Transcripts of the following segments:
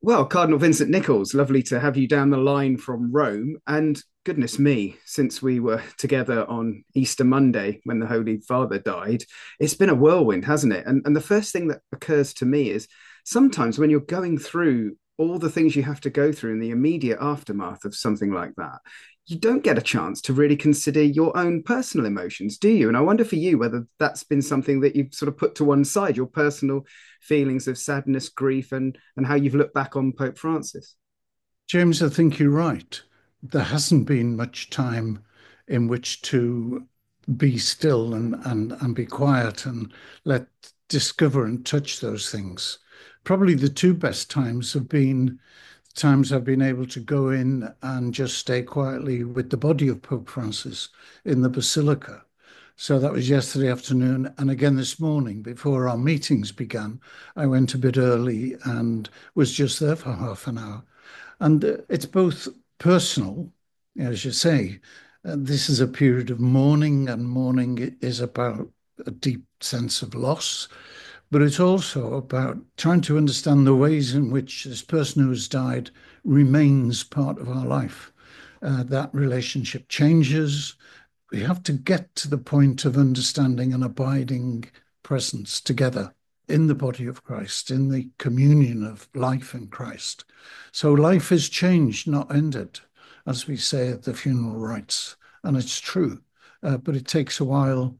Well, Cardinal Vincent Nichols, lovely to have you down the line from Rome. And goodness me, since we were together on Easter Monday when the Holy Father died, it's been a whirlwind, hasn't it? And the first thing that occurs to me is sometimes when you're going through all the things you have to go through in the immediate aftermath of something like that, you don't get a chance to really consider your own personal emotions, do you? And I wonder for you whether that's been something that you've sort of put to one side, your personal feelings of sadness, grief, and how you've looked back on Pope Francis. James, I think you're right. There hasn't been much time in which to be still and be quiet and let discover and touch those things. Probably the two best times have been times I've been able to go in and just stay quietly with the body of Pope Francis in the Basilica. So that was yesterday afternoon. And again this morning, before our meetings began, I went a bit early and was just there for half an hour. And it's both personal, as you say, this is a period of mourning, and mourning is about a deep sense of loss, but it's also about trying to understand the ways in which this person who has died remains part of our life. That relationship changes. We have to get to the point of understanding an abiding presence together in the body of Christ, in the communion of life in Christ. So life is changed, not ended, as we say at the funeral rites. And it's true, but it takes a while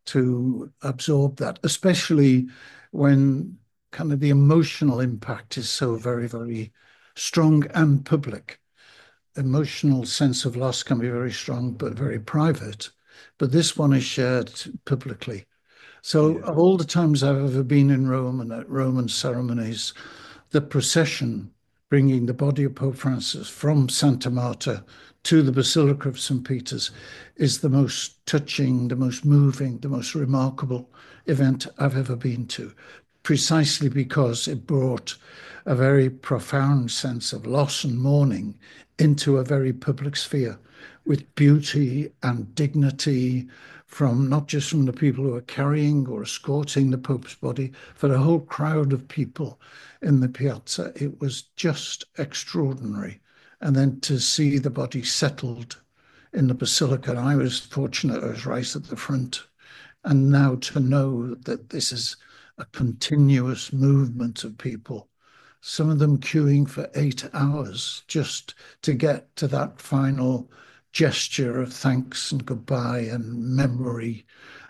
to absorb that, especially when kind of the emotional impact is so very, very strong and public. Emotional sense of loss can be very strong, but very private. But this one is shared publicly. So, Yeah. of all the times I've ever been in Rome and at Roman ceremonies, the procession bringing the body of Pope Francis from Santa Marta to the Basilica of St. Peter's is the most touching, the most moving, the most remarkable event I've ever been to, precisely because it brought a very profound sense of loss and mourning into a very public sphere with beauty and dignity from not just from the people who are carrying or escorting the Pope's body, but a whole crowd of people in the piazza. It was just extraordinary. And then to see the body settled in the basilica, and I was fortunate, I was right at the front. And now to know that this is a continuous movement of people, some of them queuing for 8 hours just to get to that final gesture of thanks and goodbye and memory.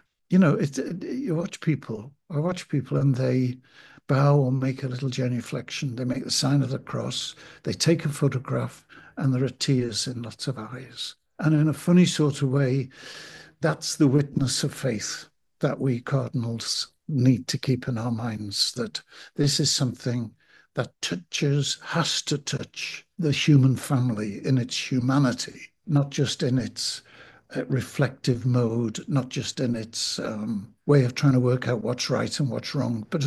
You watch people and they bow or make a little genuflection. They make the sign of the cross. They take a photograph and there are tears in lots of eyes. And in a funny sort of way, that's the witness of faith that we cardinals need to keep in our minds, that this is something that touches, has to touch the human family in its humanity, not just in its reflective mode, not just in its way of trying to work out what's right and what's wrong, but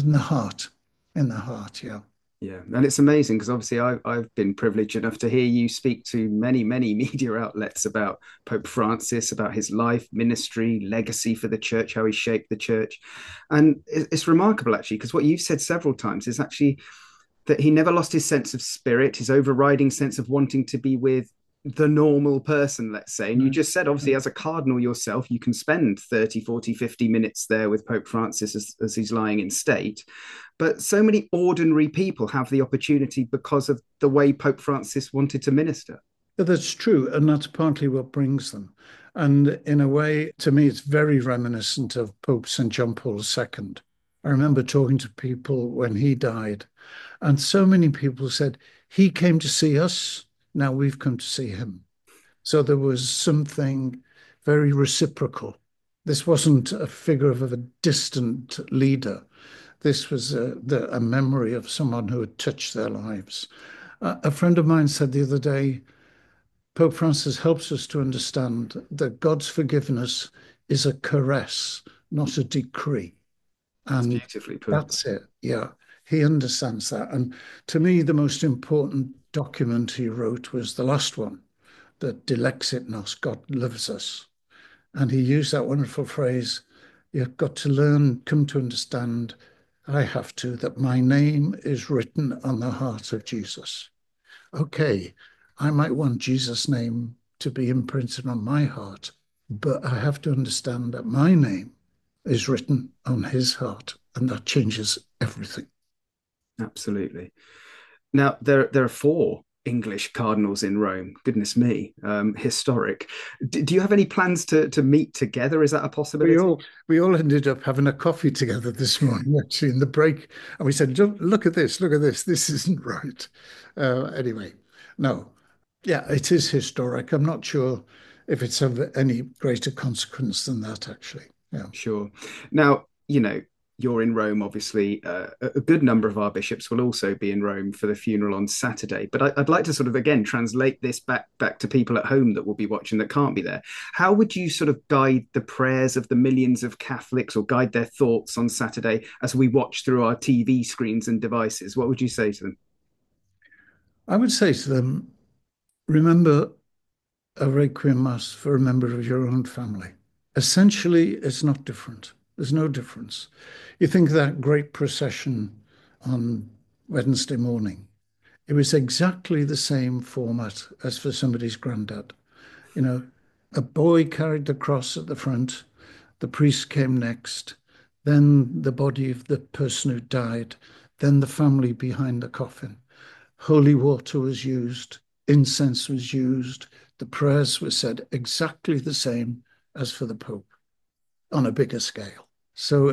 in the heart, yeah. Yeah, and it's amazing because obviously I've been privileged enough to hear you speak to many media outlets about Pope Francis, about his life, ministry, legacy for the church, how he shaped the church. And it's remarkable actually, because what you've said several times is actually that he never lost his sense of spirit, his overriding sense of wanting to be with the normal person, let's say. And you just said, obviously, as a cardinal yourself, you can spend 30, 40, 50 minutes there with Pope Francis as he's lying in state. But so many ordinary people have the opportunity because of the way Pope Francis wanted to minister. That's true, and that's partly what brings them. And in a way, to me, it's very reminiscent of Pope St. John Paul II. I remember talking to people when he died, and so many people said, he came to see us, now we've come to see him. So there was something very reciprocal. This wasn't a figure of a distant leader. This was a memory of someone who had touched their lives. A friend of mine said the other day, Pope Francis helps us to understand that God's forgiveness is a caress, not a decree. That's And beautifully put. that's it. Yeah. He understands that. And to me, the most important document he wrote was the last one, that Dilexit Nos, God loves us. And he used that wonderful phrase, you've got to learn, come to understand I have to, that my name is written on the heart of Jesus. Okay, I might want Jesus' name to be imprinted on my heart, but I have to understand that my name is written on his heart, and that changes everything. Absolutely. Now, there are four English cardinals in Rome. Goodness me, historic. Do you have any plans to meet together? Is that a We possibility? all we all ended up having a coffee together this morning, actually, in the break, and we said, Look at this, look at this. This isn't right." Anyway, no, yeah, it is historic. I'm not sure if it's of any greater consequence than that, actually. Yeah. Sure. Now, you're in Rome, obviously. A good number of our bishops will also be in Rome for the funeral on Saturday. But I'd like to sort of, again, translate this back to people at home that will be watching that can't be there. How would you sort of guide the prayers of the millions of Catholics or guide their thoughts on Saturday as we watch through our TV screens and devices? What would you say to them? I would say to them, remember a requiem mass for a member of your own family. Essentially, it's not different. There's no difference. You think of that great procession on Wednesday morning. It was exactly the same format as for somebody's granddad. You know, a boy carried the cross at the front, the priest came next, then the body of the person who died, then the family behind the coffin. Holy water was used, incense was used, the prayers were said exactly the same as for the Pope on a bigger scale. So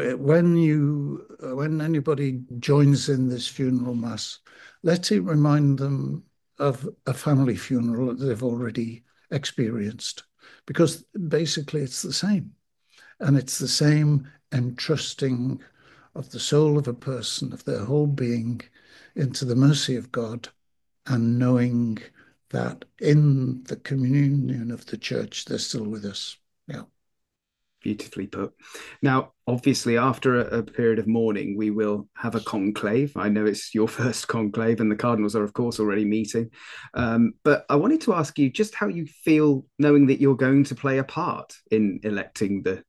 when anybody joins in this funeral mass, let it remind them of a family funeral that they've already experienced, because basically it's the same, and it's the same entrusting of the soul of a person, of their whole being, into the mercy of God, and knowing that in the communion of the church, they're still with us. Yeah. Beautifully put. Now, obviously, after a period of mourning, we will have a conclave. I know it's your first conclave, and the cardinals are, of course, already meeting. But I wanted to ask you just how you feel knowing that you're going to play a part in electing the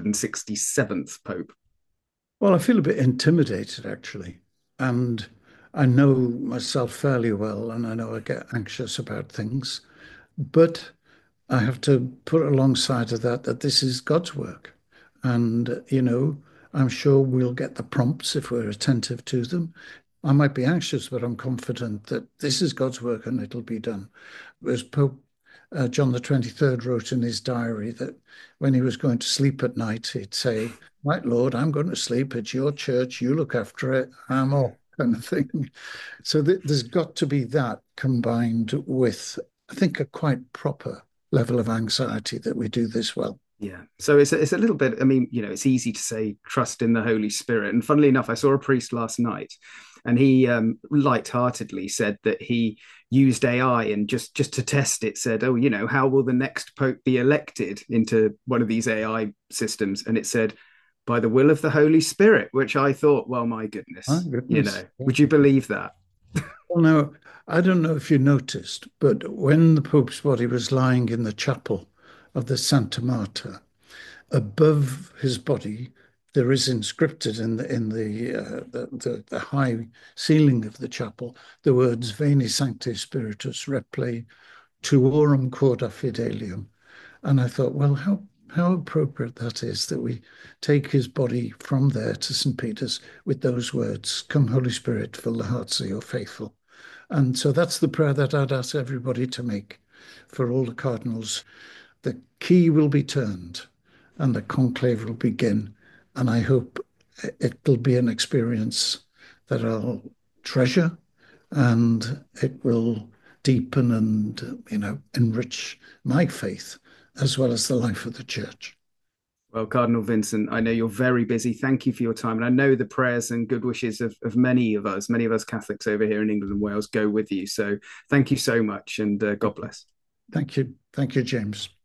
267th Pope. Well, I feel a bit intimidated actually. And I know myself fairly well, and I know I get anxious about things. But I have to put alongside of that this is God's work. And, I'm sure we'll get the prompts if we're attentive to them. I might be anxious, but I'm confident that this is God's work and it'll be done. As Pope John the 23rd wrote in his diary that when he was going to sleep at night, he'd say, "Right, Lord, I'm going to sleep. It's your church. You look after it. I'm off," kind of thing. So there's got to be that combined with, I think, a quite proper level of anxiety that we do this well. Yeah. So it's a little bit, I mean, it's easy to say trust in the Holy Spirit. And funnily enough, I saw a priest last night and he lightheartedly said that he used AI and just to test it said, oh, how will the next Pope be elected into one of these AI systems? And it said, by the will of the Holy Spirit, which I thought, well, my My goodness, goodness. would you believe that? Well, now, I don't know if you noticed, but when the Pope's body was lying in the chapel of the Santa Marta, above his body, there is inscripted in the high ceiling of the chapel the words "Veni Sancte Spiritus Reple Tuorum Corda Fidelium." And I thought, well, how appropriate that is that we take his body from there to St. Peter's with those words, "Come, Holy Spirit, fill the hearts of your faithful." And so that's the prayer that I'd ask everybody to make for all the cardinals. The key will be turned and the conclave will begin. And I hope it'll be an experience that I'll treasure, and it will deepen and, enrich my faith as well as the life of the church. Well, Cardinal Vincent, I know you're very busy. Thank you for your time. And I know the prayers and good wishes of many of us Catholics over here in England and Wales go with you. So thank you so much and God bless. Thank you. Thank you, James.